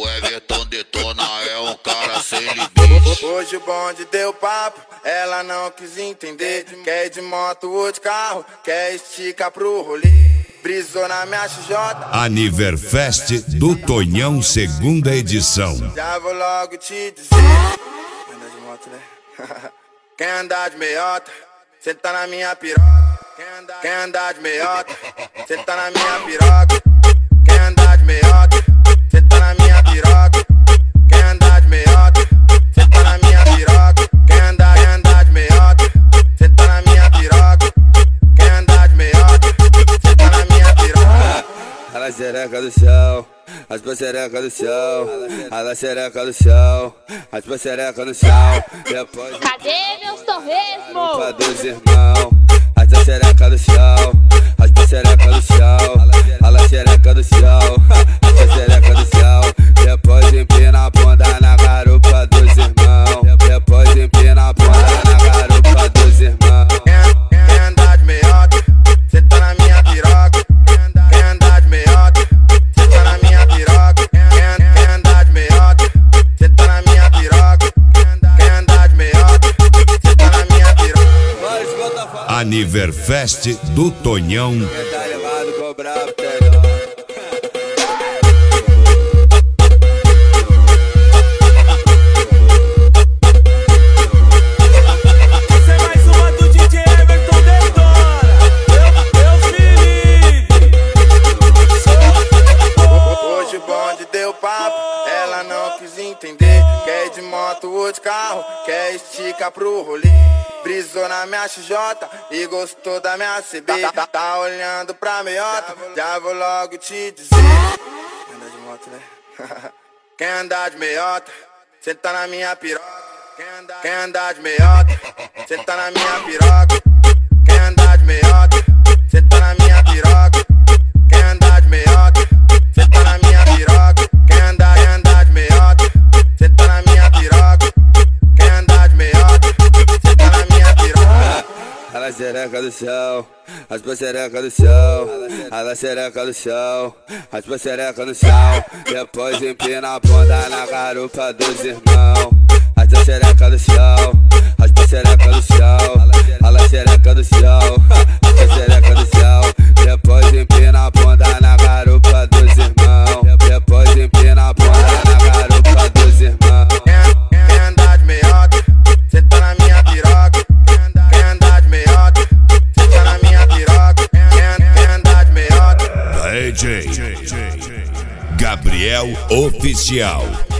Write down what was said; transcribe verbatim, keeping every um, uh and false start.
O Everton detona, é um cara sem limite. Hoje o bonde deu papo, ela não quis entender. Quer ir de moto ou de carro, quer esticar pro rolê. Brisou na minha X J. Aniverfest do Tonhão, segunda edição. Já vou logo te dizer. Quem andar de moto, né? Quem andar de meiota, cê tá na minha piroca. Quem andar de meiota, cê tá na minha piroca. Quem andar de meiota, cê tá na minha piroca. Quem andar de meiota, cê tá na minha piroca. Quem andar, quem andar de meiota, cê tá na minha piroca. Quem andar de meiota, cê tá na minha piroca. Ela xereca do chão, as xereca do chão. Ela xereca do chão, as xereca no chão. Depois cadê meus torresmos? Pra dois irmãos, as xereca do chão, as xereca do chão. Ela xereca do chão, as xereca do chão. Depois empina a bunda na garupa dos irmãos. Depois empina a bunda na garupa dos irmãos. Quem andar de meiota, cê tá na minha piroca. Quem andar de meiota, cê tá na minha piroca. Quem andar de meiota, cê tá na minha piroca. Quem andar de meiota, cê tá na minha piroca. Aniverfest do Tonhão. Quem tá ligado cobrar ela não quis entender. Quer ir de moto ou de carro, quer esticar pro rolê. Brisou na minha X J e gostou da minha C B. Tá, tá olhando pra meiota, já vou logo te dizer. Quem andar de moto, né? Quem andar de meiota, cê tá na minha piroca. Quem andar de meiota, cê tá na minha piroca. Quem andar de meiota, cê tá na minha piroca. Quem andar de meiota, cê tá na minha piroca. Quem andar, quem andar de meiota, cê tá na minha piroca. Quem andar de meiota, cê tá na minha piroca. Ela xereca do chão, as xereca do chão. Ela xereca do chão, as xereca no chão. Depois empina a bunda na garupa dos irmãos. As xereca do chão, as xereca do chão. Ela xereca do chão, as xereca do chão. Depois empina a bunda na garupa dos irmãos. Depois empina a bunda na garupa dos irmãos. Quem andar de meiota, cê tá na minha piroca. Quem andar de meiota, cê tá na minha piroca. Quem andar de meiota. D J Gabriel Oficial.